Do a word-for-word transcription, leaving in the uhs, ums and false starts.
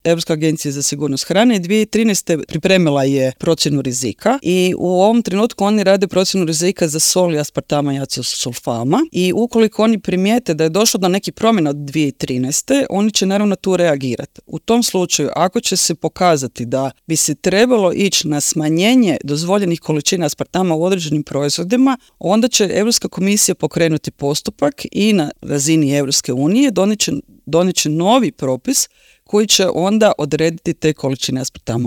Europska agencija za sigurnost hrane dvije tisuće trinaeste. pripremila je procjenu rizika i u ovom trenutku oni rade procjenu rizika za sol i aspartama i acesulfama i ukoliko oni primijete da je došlo do nekih promjena od dvije tisuće trinaeste. oni će naravno tu reagirati. U tom slučaju, ako će se pokazati da bi se trebalo ići na smanjenje dozvoljenih količina aspartama u određenim proizvodima, onda će Europska komisija pokrenuti postupak i na razini Europske unije donijet će, donijet će novi propis koji će onda odrediti te količine aspartama